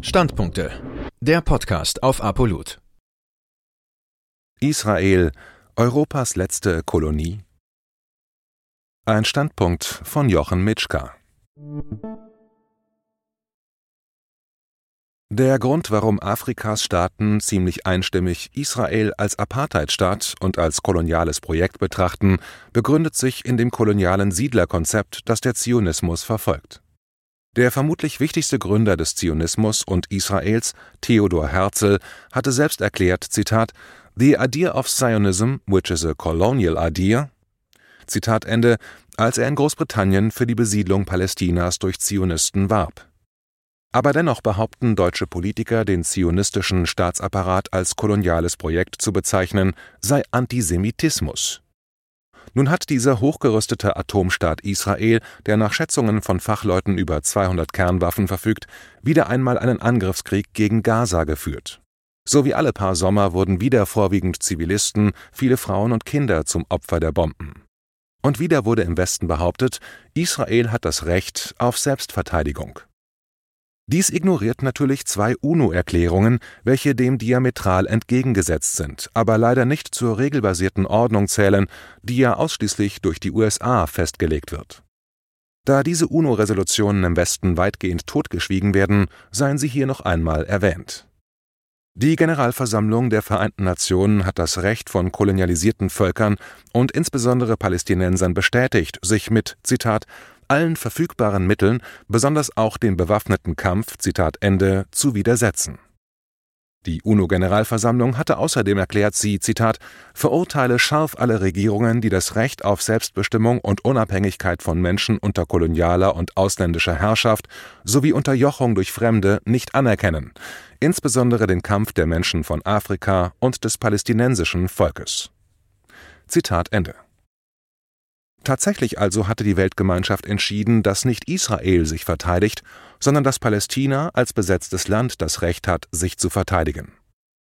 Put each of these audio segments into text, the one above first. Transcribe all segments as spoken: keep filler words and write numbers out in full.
Standpunkte. Der Podcast auf Apollut. Israel, Europas letzte Kolonie? Ein Standpunkt von Jochen Mitschka. Der Grund, warum Afrikas Staaten ziemlich einstimmig Israel als Apartheidstaat und als koloniales Projekt betrachten, begründet sich in dem kolonialen Siedlerkonzept, das der Zionismus verfolgt. Der vermutlich wichtigste Gründer des Zionismus und Israels, Theodor Herzl, hatte selbst erklärt, Zitat, „The idea of Zionism, which is a colonial idea", Zitat Ende, als er in Großbritannien für die Besiedlung Palästinas durch Zionisten warb. Aber dennoch behaupten deutsche Politiker, den zionistischen Staatsapparat als koloniales Projekt zu bezeichnen, sei Antisemitismus. Nun hat dieser hochgerüstete Atomstaat Israel, der nach Schätzungen von Fachleuten über zweihundert Kernwaffen verfügt, wieder einmal einen Angriffskrieg gegen Gaza geführt. So wie alle paar Sommer wurden wieder vorwiegend Zivilisten, viele Frauen und Kinder zum Opfer der Bomben. Und wieder wurde im Westen behauptet, Israel hat das Recht auf Selbstverteidigung. Dies ignoriert natürlich zwei UNO-Erklärungen, welche dem diametral entgegengesetzt sind, aber leider nicht zur regelbasierten Ordnung zählen, die ja ausschließlich durch die U S A festgelegt wird. Da diese UNO-Resolutionen im Westen weitgehend totgeschwiegen werden, seien sie hier noch einmal erwähnt. Die Generalversammlung der Vereinten Nationen hat das Recht von kolonialisierten Völkern und insbesondere Palästinensern bestätigt, sich mit, Zitat, allen verfügbaren Mitteln, besonders auch dem bewaffneten Kampf, Zitat Ende, zu widersetzen. Die UNO-Generalversammlung hatte außerdem erklärt, sie, Zitat, verurteile scharf alle Regierungen, die das Recht auf Selbstbestimmung und Unabhängigkeit von Menschen unter kolonialer und ausländischer Herrschaft sowie Unterjochung durch Fremde nicht anerkennen, insbesondere den Kampf der Menschen von Afrika und des palästinensischen Volkes. Zitat Ende. Tatsächlich also hatte die Weltgemeinschaft entschieden, dass nicht Israel sich verteidigt, sondern dass Palästina als besetztes Land das Recht hat, sich zu verteidigen.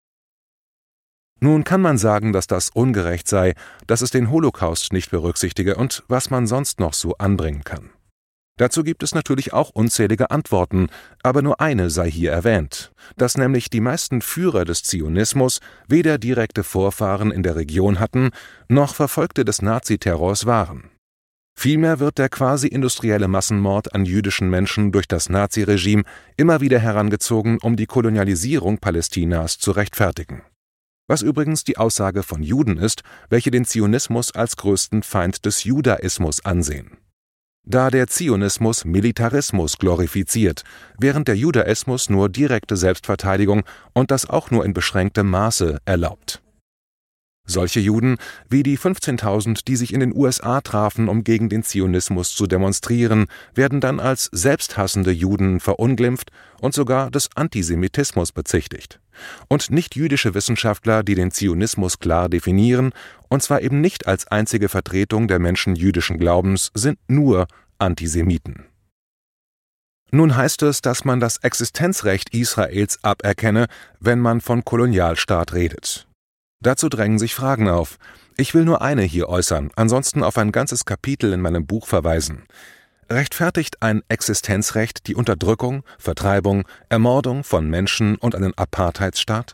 Nun kann man sagen, dass das ungerecht sei, dass es den Holocaust nicht berücksichtige und was man sonst noch so anbringen kann. Dazu gibt es natürlich auch unzählige Antworten, aber nur eine sei hier erwähnt, dass nämlich die meisten Führer des Zionismus weder direkte Vorfahren in der Region hatten, noch Verfolgte des Naziterrors waren. Vielmehr wird der quasi industrielle Massenmord an jüdischen Menschen durch das Naziregime immer wieder herangezogen, um die Kolonialisierung Palästinas zu rechtfertigen. Was übrigens die Aussage von Juden ist, welche den Zionismus als größten Feind des Judaismus ansehen. Da der Zionismus Militarismus glorifiziert, während der Judaismus nur direkte Selbstverteidigung und das auch nur in beschränktem Maße erlaubt. Solche Juden wie die fünfzehntausend, die sich in den U S A trafen, um gegen den Zionismus zu demonstrieren, werden dann als selbsthassende Juden verunglimpft und sogar des Antisemitismus bezichtigt. Und nicht-jüdische Wissenschaftler, die den Zionismus klar definieren, und zwar eben nicht als einzige Vertretung der Menschen jüdischen Glaubens, sind nur Antisemiten. Nun heißt es, dass man das Existenzrecht Israels aberkenne, wenn man von Kolonialstaat redet. Dazu drängen sich Fragen auf. Ich will nur eine hier äußern, ansonsten auf ein ganzes Kapitel in meinem Buch verweisen. Rechtfertigt ein Existenzrecht die Unterdrückung, Vertreibung, Ermordung von Menschen und einen Apartheidsstaat?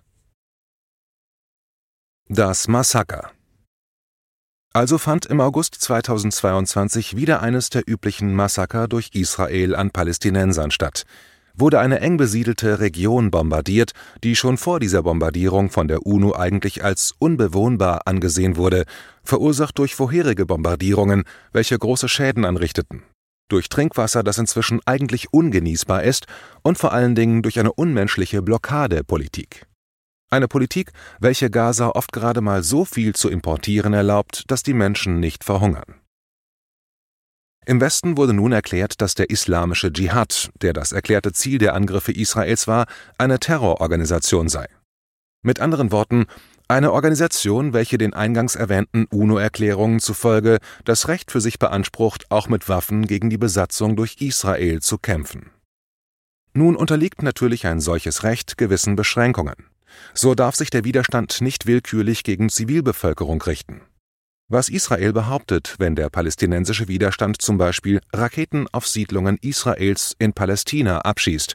Das Massaker. Also fand im August zweitausendzweiundzwanzig wieder eines der üblichen Massaker durch Israel an Palästinensern statt. Wurde eine eng besiedelte Region bombardiert, die schon vor dieser Bombardierung von der UNO eigentlich als unbewohnbar angesehen wurde, verursacht durch vorherige Bombardierungen, welche große Schäden anrichteten. Durch Trinkwasser, das inzwischen eigentlich ungenießbar ist, und vor allen Dingen durch eine unmenschliche Blockadepolitik. Eine Politik, welche Gaza oft gerade mal so viel zu importieren erlaubt, dass die Menschen nicht verhungern. Im Westen wurde nun erklärt, dass der islamische Dschihad, der das erklärte Ziel der Angriffe Israels war, eine Terrororganisation sei. Mit anderen Worten, eine Organisation, welche den eingangs erwähnten UNO-Erklärungen zufolge das Recht für sich beansprucht, auch mit Waffen gegen die Besatzung durch Israel zu kämpfen. Nun unterliegt natürlich ein solches Recht gewissen Beschränkungen. So darf sich der Widerstand nicht willkürlich gegen Zivilbevölkerung richten. Was Israel behauptet, wenn der palästinensische Widerstand zum Beispiel Raketen auf Siedlungen Israels in Palästina abschießt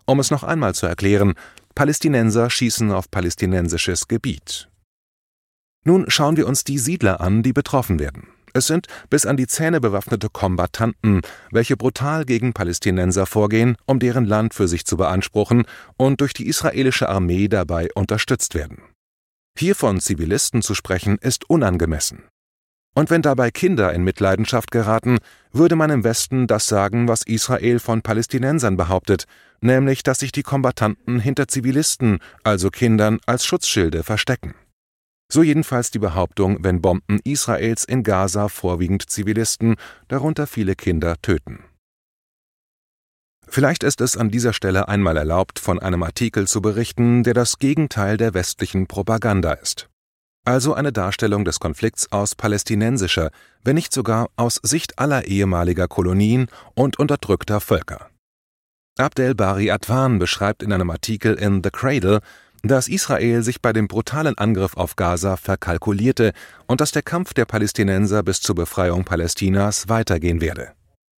Um es noch einmal zu erklären: Palästinenser schießen auf palästinensisches Gebiet. Nun schauen wir uns die Siedler an, die betroffen werden. Es sind bis an die Zähne bewaffnete Kombattanten, welche brutal gegen Palästinenser vorgehen, um deren Land für sich zu beanspruchen und durch die israelische Armee dabei unterstützt werden. Hier von Zivilisten zu sprechen, ist unangemessen. Und wenn dabei Kinder in Mitleidenschaft geraten, würde man im Westen das sagen, was Israel von Palästinensern behauptet, nämlich, dass sich die Kombattanten hinter Zivilisten, also Kindern, als Schutzschilde verstecken. So jedenfalls die Behauptung, wenn Bomben Israels in Gaza vorwiegend Zivilisten, darunter viele Kinder, töten. Vielleicht ist es an dieser Stelle einmal erlaubt, von einem Artikel zu berichten, der das Gegenteil der westlichen Propaganda ist. Also eine Darstellung des Konflikts aus palästinensischer, wenn nicht sogar aus Sicht aller ehemaliger Kolonien und unterdrückter Völker. Abdel Bari Adwan beschreibt in einem Artikel in The Cradle, dass Israel sich bei dem brutalen Angriff auf Gaza verkalkulierte und dass der Kampf der Palästinenser bis zur Befreiung Palästinas weitergehen werde.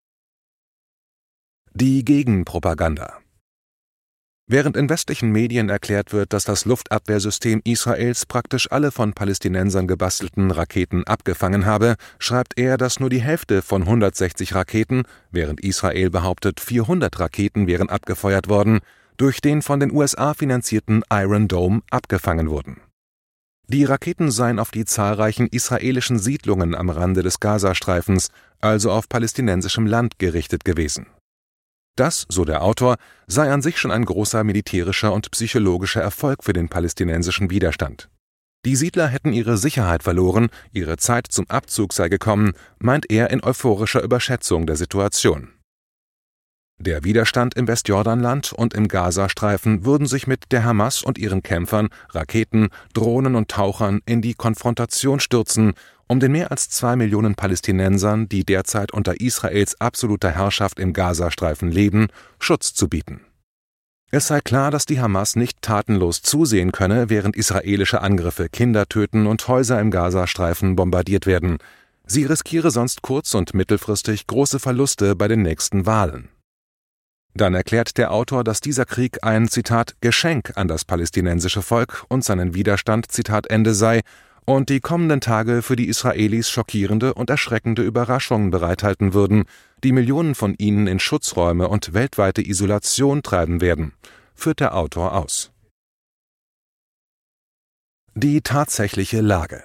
Die Gegenpropaganda. Während in westlichen Medien erklärt wird, dass das Luftabwehrsystem Israels praktisch alle von Palästinensern gebastelten Raketen abgefangen habe, schreibt er, dass nur die Hälfte von hundertsechzig Raketen, während Israel behauptet, vierhundert Raketen wären abgefeuert worden, durch den von den U S A finanzierten Iron Dome abgefangen wurden. Die Raketen seien auf die zahlreichen israelischen Siedlungen am Rande des Gazastreifens, also auf palästinensischem Land, gerichtet gewesen. Das, so der Autor, sei an sich schon ein großer militärischer und psychologischer Erfolg für den palästinensischen Widerstand. Die Siedler hätten ihre Sicherheit verloren, ihre Zeit zum Abzug sei gekommen, meint er in euphorischer Überschätzung der Situation. Der Widerstand im Westjordanland und im Gazastreifen würden sich mit der Hamas und ihren Kämpfern, Raketen, Drohnen und Tauchern in die Konfrontation stürzen, um den mehr als zwei Millionen Palästinensern, die derzeit unter Israels absoluter Herrschaft im Gazastreifen leben, Schutz zu bieten. Es sei klar, dass die Hamas nicht tatenlos zusehen könne, während israelische Angriffe Kinder töten und Häuser im Gazastreifen bombardiert werden. Sie riskiere sonst kurz- und mittelfristig große Verluste bei den nächsten Wahlen. Dann erklärt der Autor, dass dieser Krieg ein, Zitat, Geschenk an das palästinensische Volk und seinen Widerstand, Zitat Ende, sei und die kommenden Tage für die Israelis schockierende und erschreckende Überraschungen bereithalten würden, die Millionen von ihnen in Schutzräume und weltweite Isolation treiben werden, führt der Autor aus. Die tatsächliche Lage.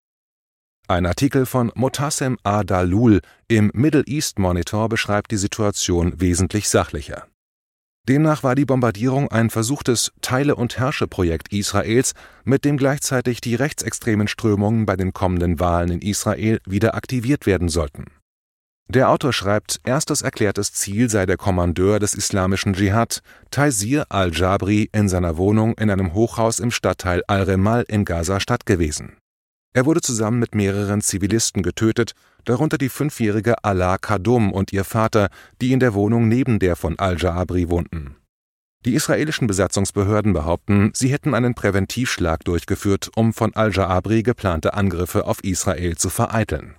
Ein Artikel von Motassem A-Dalul im Middle East Monitor beschreibt die Situation wesentlich sachlicher. Demnach war die Bombardierung ein versuchtes Teile-und-Herrsche-Projekt Israels, mit dem gleichzeitig die rechtsextremen Strömungen bei den kommenden Wahlen in Israel wieder aktiviert werden sollten. Der Autor schreibt, erstes erklärtes Ziel sei der Kommandeur des islamischen Dschihad, Taysir al-Jabri, in seiner Wohnung in einem Hochhaus im Stadtteil Al-Remal in Gaza-Stadt gewesen. Er wurde zusammen mit mehreren Zivilisten getötet, darunter die fünfjährige Alaa Kadum und ihr Vater, die in der Wohnung neben der von al-Jabri wohnten. Die israelischen Besatzungsbehörden behaupten, sie hätten einen Präventivschlag durchgeführt, um von al-Jabri geplante Angriffe auf Israel zu vereiteln.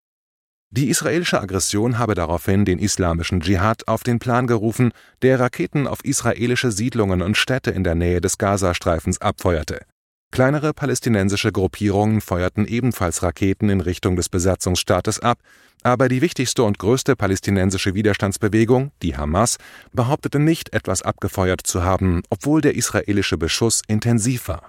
Die israelische Aggression habe daraufhin den islamischen Dschihad auf den Plan gerufen, der Raketen auf israelische Siedlungen und Städte in der Nähe des Gazastreifens abfeuerte. Kleinere palästinensische Gruppierungen feuerten ebenfalls Raketen in Richtung des Besatzungsstaates ab, aber die wichtigste und größte palästinensische Widerstandsbewegung, die Hamas, behauptete nicht, etwas abgefeuert zu haben, obwohl der israelische Beschuss intensiv war.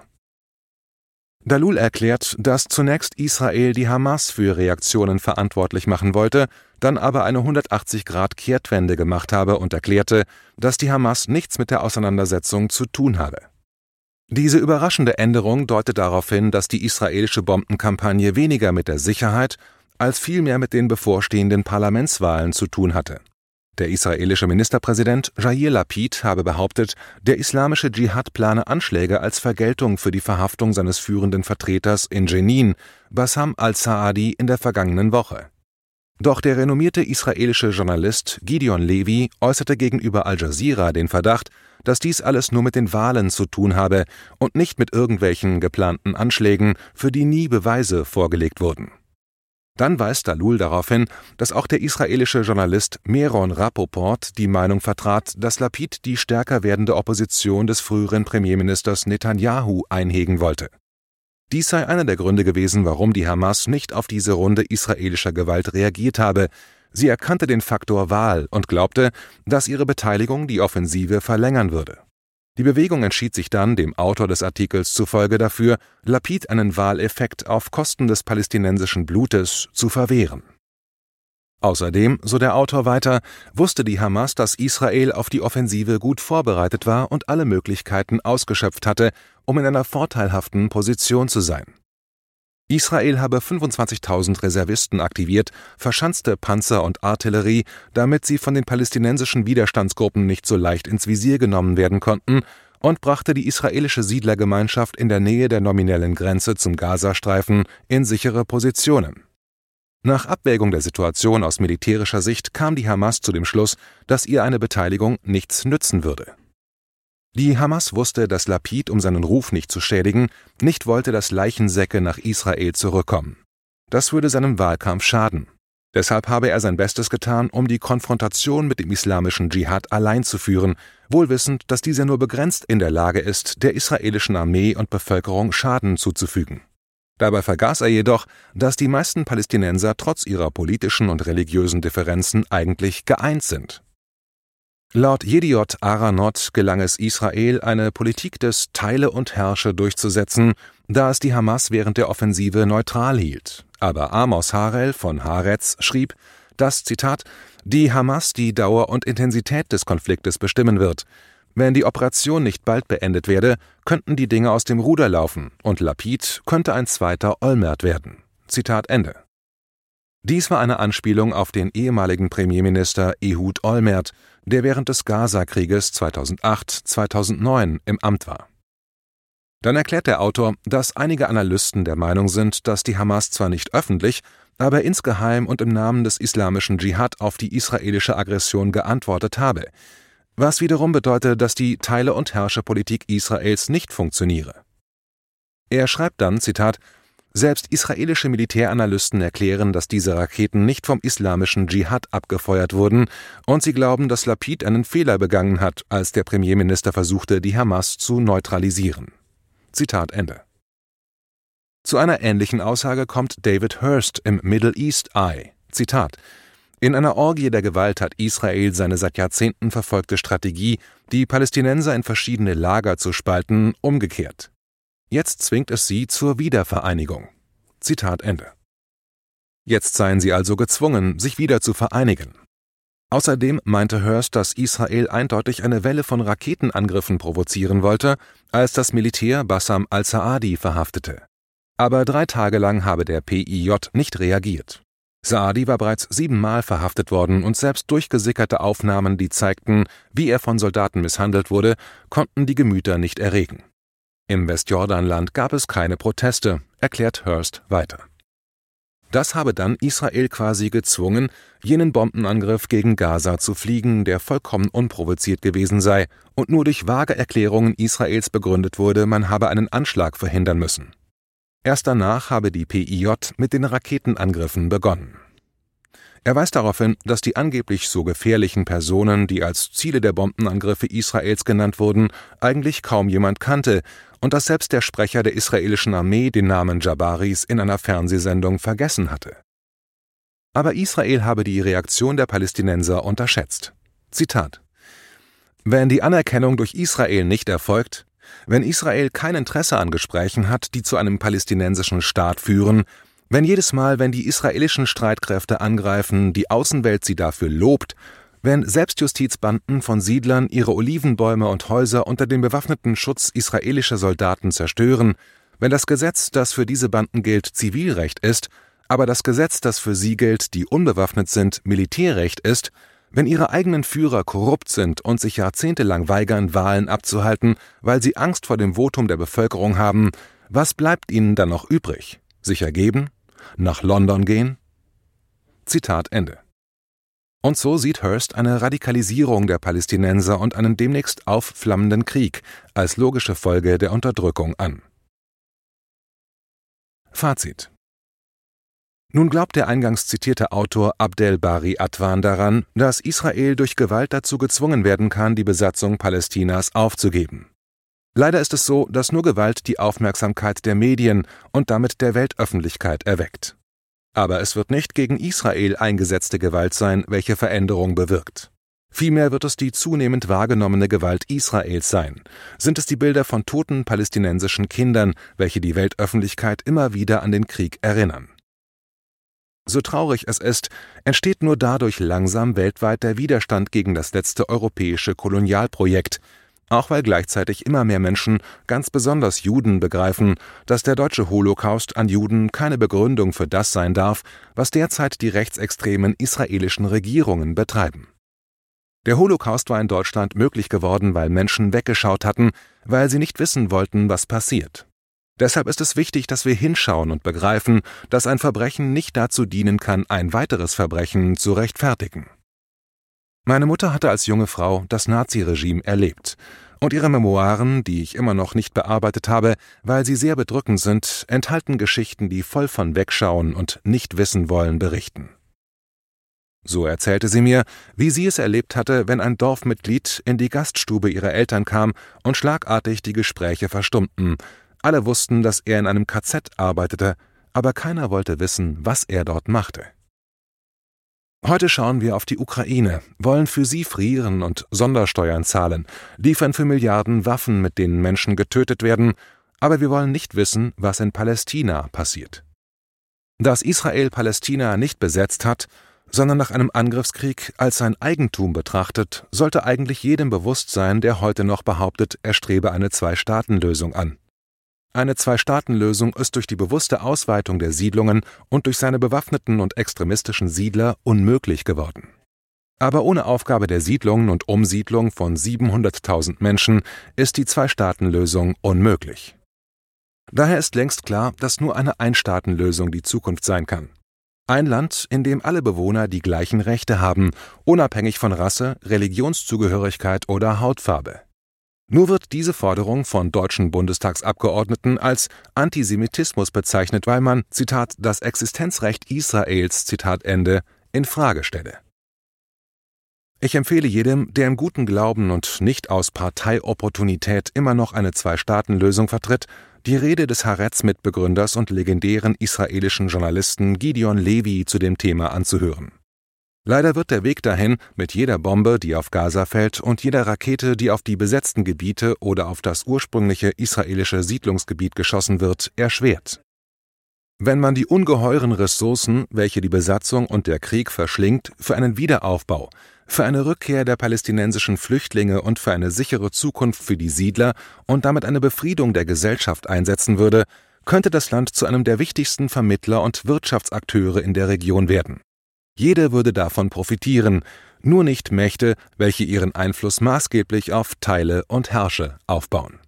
Dalul erklärt, dass zunächst Israel die Hamas für Reaktionen verantwortlich machen wollte, dann aber eine hundertachtzig-Grad-Kehrtwende gemacht habe und erklärte, dass die Hamas nichts mit der Auseinandersetzung zu tun habe. Diese überraschende Änderung deutet darauf hin, dass die israelische Bombenkampagne weniger mit der Sicherheit als vielmehr mit den bevorstehenden Parlamentswahlen zu tun hatte. Der israelische Ministerpräsident Yair Lapid habe behauptet, der islamische Dschihad plane Anschläge als Vergeltung für die Verhaftung seines führenden Vertreters in Jenin, Bassam al-Saadi, in der vergangenen Woche. Doch der renommierte israelische Journalist Gideon Levy äußerte gegenüber Al Jazeera den Verdacht, dass dies alles nur mit den Wahlen zu tun habe und nicht mit irgendwelchen geplanten Anschlägen, für die nie Beweise vorgelegt wurden. Dann weist Dalul darauf hin, dass auch der israelische Journalist Meron Rapoport die Meinung vertrat, dass Lapid die stärker werdende Opposition des früheren Premierministers Netanyahu einhegen wollte. Dies sei einer der Gründe gewesen, warum die Hamas nicht auf diese Runde israelischer Gewalt reagiert habe. Sie erkannte den Faktor Wahl und glaubte, dass ihre Beteiligung die Offensive verlängern würde. Die Bewegung entschied sich dann, dem Autor des Artikels zufolge, dafür, Lapid einen Wahleffekt auf Kosten des palästinensischen Blutes zu verwehren. Außerdem, so der Autor weiter, wusste die Hamas, dass Israel auf die Offensive gut vorbereitet war und alle Möglichkeiten ausgeschöpft hatte, um in einer vorteilhaften Position zu sein. Israel habe fünfundzwanzigtausend Reservisten aktiviert, verschanzte Panzer und Artillerie, damit sie von den palästinensischen Widerstandsgruppen nicht so leicht ins Visier genommen werden konnten, und brachte die israelische Siedlergemeinschaft in der Nähe der nominellen Grenze zum Gazastreifen in sichere Positionen. Nach Abwägung der Situation aus militärischer Sicht kam die Hamas zu dem Schluss, dass ihr eine Beteiligung nichts nützen würde. Die Hamas wusste, dass Lapid, um seinen Ruf nicht zu schädigen, nicht wollte, dass Leichensäcke nach Israel zurückkommen. Das würde seinem Wahlkampf schaden. Deshalb habe er sein Bestes getan, um die Konfrontation mit dem islamischen Dschihad allein zu führen, wohl wissend, dass dieser nur begrenzt in der Lage ist, der israelischen Armee und Bevölkerung Schaden zuzufügen. Dabei vergaß er jedoch, dass die meisten Palästinenser trotz ihrer politischen und religiösen Differenzen eigentlich geeint sind. Laut Yediot Aharonot gelang es Israel, eine Politik des Teile und Herrsche durchzusetzen, da es die Hamas während der Offensive neutral hielt. Aber Amos Harel von Haaretz schrieb, dass, Zitat, die Hamas die Dauer und Intensität des Konfliktes bestimmen wird. Wenn die Operation nicht bald beendet werde, könnten die Dinge aus dem Ruder laufen und Lapid könnte ein zweiter Olmert werden. Zitat Ende. Dies war eine Anspielung auf den ehemaligen Premierminister Ehud Olmert, der während des Gaza-Krieges zweitausendacht bis zweitausendneun im Amt war. Dann erklärt der Autor, dass einige Analysten der Meinung sind, dass die Hamas zwar nicht öffentlich, aber insgeheim und im Namen des islamischen Dschihad auf die israelische Aggression geantwortet habe, was wiederum bedeutet, dass die Teile- und Herrscherpolitik Israels nicht funktioniere. Er schreibt dann, Zitat, selbst israelische Militäranalysten erklären, dass diese Raketen nicht vom islamischen Dschihad abgefeuert wurden, und sie glauben, dass Lapid einen Fehler begangen hat, als der Premierminister versuchte, die Hamas zu neutralisieren. Zitat Ende. Zu einer ähnlichen Aussage kommt David Hurst im Middle East Eye. Zitat: In einer Orgie der Gewalt hat Israel seine seit Jahrzehnten verfolgte Strategie, die Palästinenser in verschiedene Lager zu spalten, umgekehrt. Jetzt zwingt es sie zur Wiedervereinigung. Zitat Ende. Jetzt seien sie also gezwungen, sich wieder zu vereinigen. Außerdem meinte Hurst, dass Israel eindeutig eine Welle von Raketenangriffen provozieren wollte, als das Militär Bassam al-Saadi verhaftete. Aber drei Tage lang habe der P I J nicht reagiert. Saadi war bereits siebenmal verhaftet worden und selbst durchgesickerte Aufnahmen, die zeigten, wie er von Soldaten misshandelt wurde, konnten die Gemüter nicht erregen. Im Westjordanland gab es keine Proteste, erklärt Hurst weiter. Das habe dann Israel quasi gezwungen, jenen Bombenangriff gegen Gaza zu fliegen, der vollkommen unprovoziert gewesen sei und nur durch vage Erklärungen Israels begründet wurde, man habe einen Anschlag verhindern müssen. Erst danach habe die P I J mit den Raketenangriffen begonnen. Er weist darauf hin, dass die angeblich so gefährlichen Personen, die als Ziele der Bombenangriffe Israels genannt wurden, eigentlich kaum jemand kannte und dass selbst der Sprecher der israelischen Armee den Namen Jabaris in einer Fernsehsendung vergessen hatte. Aber Israel habe die Reaktion der Palästinenser unterschätzt. Zitat: Wenn die Anerkennung durch Israel nicht erfolgt, wenn Israel kein Interesse an Gesprächen hat, die zu einem palästinensischen Staat führen, wenn jedes Mal, wenn die israelischen Streitkräfte angreifen, die Außenwelt sie dafür lobt, wenn Selbstjustizbanden von Siedlern ihre Olivenbäume und Häuser unter dem bewaffneten Schutz israelischer Soldaten zerstören, wenn das Gesetz, das für diese Banden gilt, Zivilrecht ist, aber das Gesetz, das für sie gilt, die unbewaffnet sind, Militärrecht ist, wenn ihre eigenen Führer korrupt sind und sich jahrzehntelang weigern, Wahlen abzuhalten, weil sie Angst vor dem Votum der Bevölkerung haben, was bleibt ihnen dann noch übrig? Sich ergeben? Nach London gehen? Zitat Ende. Und so sieht Hurst eine Radikalisierung der Palästinenser und einen demnächst aufflammenden Krieg als logische Folge der Unterdrückung an. Fazit: Nun glaubt der eingangs zitierte Autor Abdel Bari Atwan daran, dass Israel durch Gewalt dazu gezwungen werden kann, die Besatzung Palästinas aufzugeben. Leider ist es so, dass nur Gewalt die Aufmerksamkeit der Medien und damit der Weltöffentlichkeit erweckt. Aber es wird nicht gegen Israel eingesetzte Gewalt sein, welche Veränderung bewirkt. Vielmehr wird es die zunehmend wahrgenommene Gewalt Israels sein. Sind es die Bilder von toten palästinensischen Kindern, welche die Weltöffentlichkeit immer wieder an den Krieg erinnern. So traurig es ist, entsteht nur dadurch langsam weltweit der Widerstand gegen das letzte europäische Kolonialprojekt, auch weil gleichzeitig immer mehr Menschen, ganz besonders Juden, begreifen, dass der deutsche Holocaust an Juden keine Begründung für das sein darf, was derzeit die rechtsextremen israelischen Regierungen betreiben. Der Holocaust war in Deutschland möglich geworden, weil Menschen weggeschaut hatten, weil sie nicht wissen wollten, was passiert. Deshalb ist es wichtig, dass wir hinschauen und begreifen, dass ein Verbrechen nicht dazu dienen kann, ein weiteres Verbrechen zu rechtfertigen. Meine Mutter hatte als junge Frau das Naziregime erlebt. Und ihre Memoiren, die ich immer noch nicht bearbeitet habe, weil sie sehr bedrückend sind, enthalten Geschichten, die voll von Wegschauen und Nicht-Wissen-Wollen berichten. So erzählte sie mir, wie sie es erlebt hatte, wenn ein Dorfmitglied in die Gaststube ihrer Eltern kam und schlagartig die Gespräche verstummten. Alle wussten, dass er in einem K Z arbeitete, aber keiner wollte wissen, was er dort machte. Heute schauen wir auf die Ukraine, wollen für sie frieren und Sondersteuern zahlen, liefern für Milliarden Waffen, mit denen Menschen getötet werden, aber wir wollen nicht wissen, was in Palästina passiert. Dass Israel Palästina nicht besetzt hat, sondern nach einem Angriffskrieg als sein Eigentum betrachtet, sollte eigentlich jedem bewusst sein, der heute noch behauptet, er strebe eine Zwei-Staaten-Lösung an. Eine Zwei-Staaten-Lösung ist durch die bewusste Ausweitung der Siedlungen und durch seine bewaffneten und extremistischen Siedler unmöglich geworden. Aber ohne Aufgabe der Siedlungen und Umsiedlung von siebenhunderttausend Menschen ist die Zwei-Staaten-Lösung unmöglich. Daher ist längst klar, dass nur eine Ein-Staaten-Lösung die Zukunft sein kann. Ein Land, in dem alle Bewohner die gleichen Rechte haben, unabhängig von Rasse, Religionszugehörigkeit oder Hautfarbe. Nur wird diese Forderung von deutschen Bundestagsabgeordneten als Antisemitismus bezeichnet, weil man, Zitat, das Existenzrecht Israels, Zitat Ende, in Frage stelle. Ich empfehle jedem, der im guten Glauben und nicht aus Parteiopportunität immer noch eine Zwei-Staaten-Lösung vertritt, die Rede des Haaretz-Mitbegründers und legendären israelischen Journalisten Gideon Levi zu dem Thema anzuhören. Leider wird der Weg dahin mit jeder Bombe, die auf Gaza fällt, und jeder Rakete, die auf die besetzten Gebiete oder auf das ursprüngliche israelische Siedlungsgebiet geschossen wird, erschwert. Wenn man die ungeheuren Ressourcen, welche die Besatzung und der Krieg verschlingt, für einen Wiederaufbau, für eine Rückkehr der palästinensischen Flüchtlinge und für eine sichere Zukunft für die Siedler und damit eine Befriedung der Gesellschaft einsetzen würde, könnte das Land zu einem der wichtigsten Vermittler und Wirtschaftsakteure in der Region werden. Jede würde davon profitieren, nur nicht Mächte, welche ihren Einfluss maßgeblich auf Teile und Herrsche aufbauen.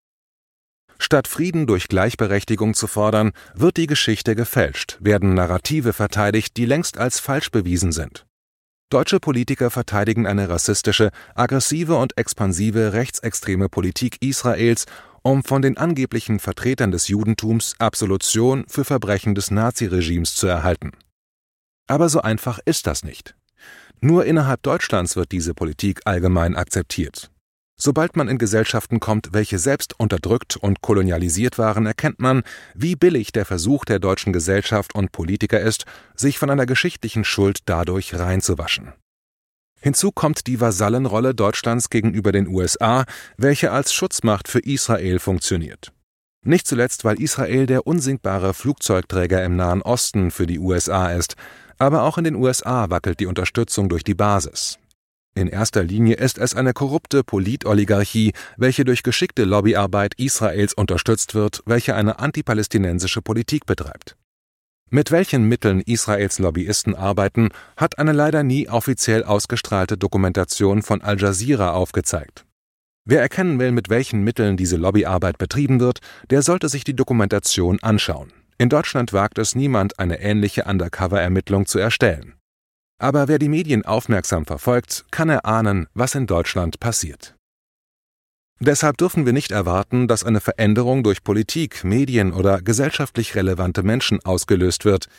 Statt Frieden durch Gleichberechtigung zu fordern, wird die Geschichte gefälscht, werden Narrative verteidigt, die längst als falsch bewiesen sind. Deutsche Politiker verteidigen eine rassistische, aggressive und expansive rechtsextreme Politik Israels, um von den angeblichen Vertretern des Judentums Absolution für Verbrechen des Naziregimes zu erhalten. Aber so einfach ist das nicht. Nur innerhalb Deutschlands wird diese Politik allgemein akzeptiert. Sobald man in Gesellschaften kommt, welche selbst unterdrückt und kolonialisiert waren, erkennt man, wie billig der Versuch der deutschen Gesellschaft und Politiker ist, sich von einer geschichtlichen Schuld dadurch reinzuwaschen. Hinzu kommt die Vasallenrolle Deutschlands gegenüber den U S A, welche als Schutzmacht für Israel funktioniert. Nicht zuletzt, weil Israel der unsinkbare Flugzeugträger im Nahen Osten für die U S A ist, aber auch in den U S A wackelt die Unterstützung durch die Basis. In erster Linie ist es eine korrupte Politoligarchie, welche durch geschickte Lobbyarbeit Israels unterstützt wird, welche eine antipalästinensische Politik betreibt. Mit welchen Mitteln Israels Lobbyisten arbeiten, hat eine leider nie offiziell ausgestrahlte Dokumentation von Al Jazeera aufgezeigt. Wer erkennen will, mit welchen Mitteln diese Lobbyarbeit betrieben wird, der sollte sich die Dokumentation anschauen. In Deutschland wagt es niemand, eine ähnliche Undercover-Ermittlung zu erstellen. Aber wer die Medien aufmerksam verfolgt, kann erahnen, was in Deutschland passiert. Deshalb dürfen wir nicht erwarten, dass eine Veränderung durch Politik, Medien oder gesellschaftlich relevante Menschen ausgelöst wird.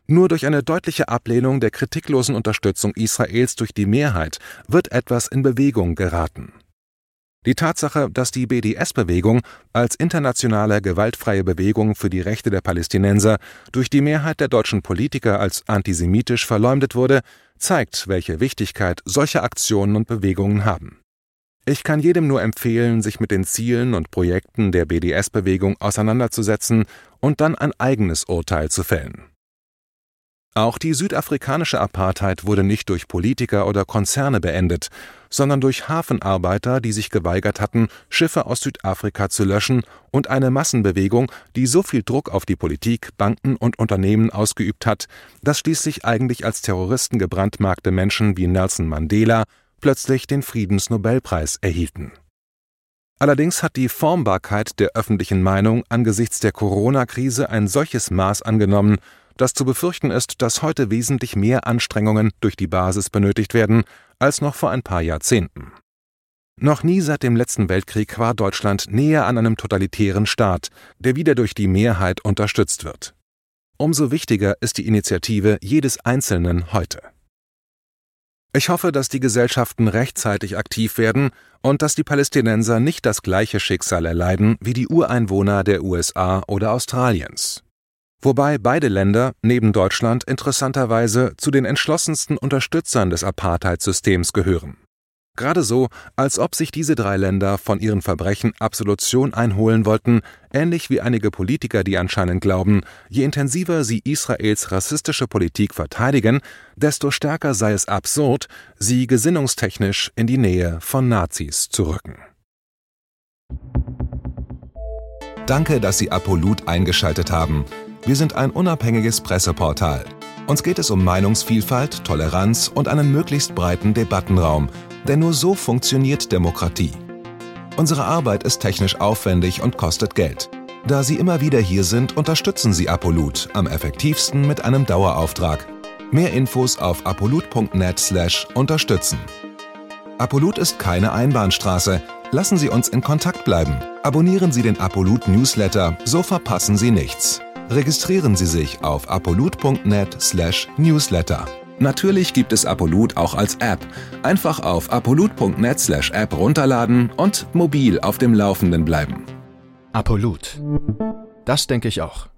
Nur durch eine deutliche Ablehnung der kritiklosen Unterstützung Israels durch die Mehrheit wird etwas in Bewegung geraten. Die Tatsache, dass die B D S-Bewegung als internationale gewaltfreie Bewegung für die Rechte der Palästinenser durch die Mehrheit der deutschen Politiker als antisemitisch verleumdet wurde, zeigt, welche Wichtigkeit solche Aktionen und Bewegungen haben. Ich kann jedem nur empfehlen, sich mit den Zielen und Projekten der B D S-Bewegung auseinanderzusetzen und dann ein eigenes Urteil zu fällen. Auch die südafrikanische Apartheid wurde nicht durch Politiker oder Konzerne beendet, sondern durch Hafenarbeiter, die sich geweigert hatten, Schiffe aus Südafrika zu löschen, und eine Massenbewegung, die so viel Druck auf die Politik, Banken und Unternehmen ausgeübt hat, dass schließlich eigentlich als Terroristen gebrandmarkte Menschen wie Nelson Mandela plötzlich den Friedensnobelpreis erhielten. Allerdings hat die Formbarkeit der öffentlichen Meinung angesichts der Corona-Krise ein solches Maß angenommen, dass zu befürchten ist, dass heute wesentlich mehr Anstrengungen durch die Basis benötigt werden als noch vor ein paar Jahrzehnten. Noch nie seit dem letzten Weltkrieg war Deutschland näher an einem totalitären Staat, der wieder durch die Mehrheit unterstützt wird. Umso wichtiger ist die Initiative jedes Einzelnen heute. Ich hoffe, dass die Gesellschaften rechtzeitig aktiv werden und dass die Palästinenser nicht das gleiche Schicksal erleiden wie die Ureinwohner der U S A oder Australiens. Wobei beide Länder neben Deutschland interessanterweise zu den entschlossensten Unterstützern des Apartheidssystems gehören. Gerade so, als ob sich diese drei Länder von ihren Verbrechen Absolution einholen wollten, ähnlich wie einige Politiker, die anscheinend glauben, je intensiver sie Israels rassistische Politik verteidigen, desto stärker sei es absurd, sie gesinnungstechnisch in die Nähe von Nazis zu rücken. Danke, dass Sie Apolut eingeschaltet haben. Wir sind ein unabhängiges Presseportal. Uns geht es um Meinungsvielfalt, Toleranz und einen möglichst breiten Debattenraum, denn nur so funktioniert Demokratie. Unsere Arbeit ist technisch aufwendig und kostet Geld. Da Sie immer wieder hier sind, unterstützen Sie Apolut am effektivsten mit einem Dauerauftrag. Mehr Infos auf apolut punkt net slash unterstützen. Apolut ist keine Einbahnstraße. Lassen Sie uns in Kontakt bleiben. Abonnieren Sie den Apolut Newsletter, so verpassen Sie nichts. Registrieren Sie sich auf apolut punkt net slash newsletter. Natürlich gibt es Apolut auch als App. Einfach auf apolut punkt net slash app runterladen und mobil auf dem Laufenden bleiben. Apolut. Das denke ich auch.